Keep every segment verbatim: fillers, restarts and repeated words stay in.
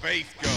bass go.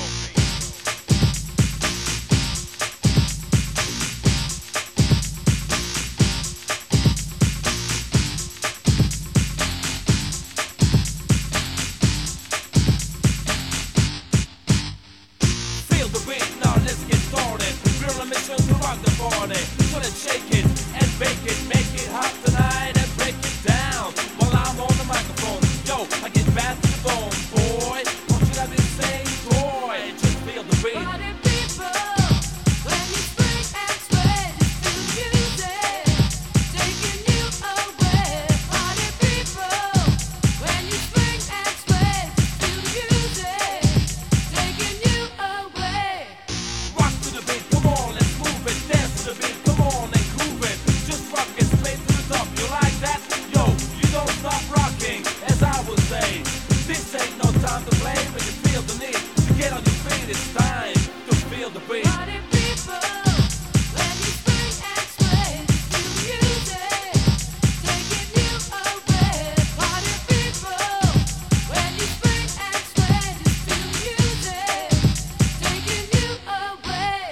Feel the beat, now let's get started. We're on a mission to rock the party. So let's shake it and bake it, make it hot tonight and break it down. While I'm on the microphone, yo, I get bad to the bone, boy. What should I be saying, boy? Just feel the beat. Party people, when you swing and sway, just feel the music taking you away. Party people, when you swing and sway, just feel the music taking you away. Rock to the beat, come on, let's move it. Dance to the beat, come on and groove it. Just rock it, play to the top. You like that? Yo, you don't stop rocking, as I would say. This ain't no time to play, but you feel the need to get on your feet. It's time to feel the beat. Party people, when you swing and sway, just feel the music taking you away. Party people, when you swing and sway, just feel the music taking you away.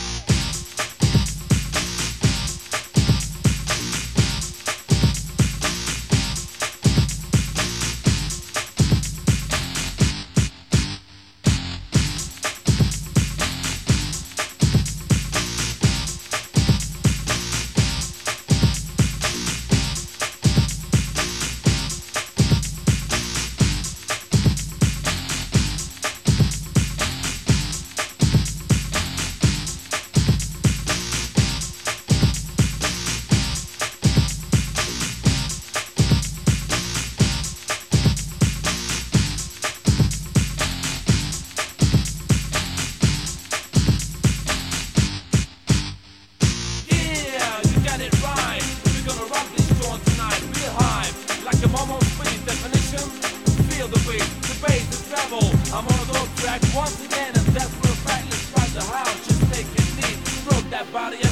Yeah, you got it right. We're gonna rock this joint tonight, real high, like a mama's speed definition. Feel the beat, the bass, the treble. I'm on a dope track once again, and that's for a fact. Let's rock the house, just take it neat, rock that body.